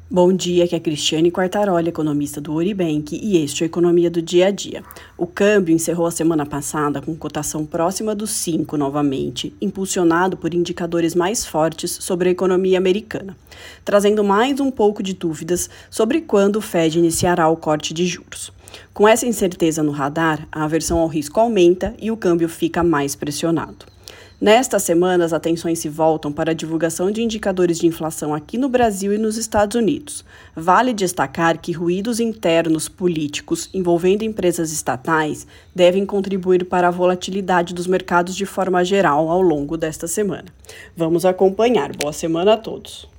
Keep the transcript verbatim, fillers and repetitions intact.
Bom dia, aqui é a Cristiane Quartaroli, economista do Oribank, e este é a Economia do Dia a Dia. O câmbio encerrou a semana passada com cotação próxima dos cinco novamente, impulsionado por indicadores mais fortes sobre a economia americana, trazendo mais um pouco de dúvidas sobre quando o Fed iniciará o corte de juros. Com essa incerteza no radar, a aversão ao risco aumenta e o câmbio fica mais pressionado. Nesta semana, as atenções se voltam para a divulgação de indicadores de inflação aqui no Brasil e nos Estados Unidos. Vale destacar que ruídos internos políticos envolvendo empresas estatais devem contribuir para a volatilidade dos mercados de forma geral ao longo desta semana. Vamos acompanhar. Boa semana a todos.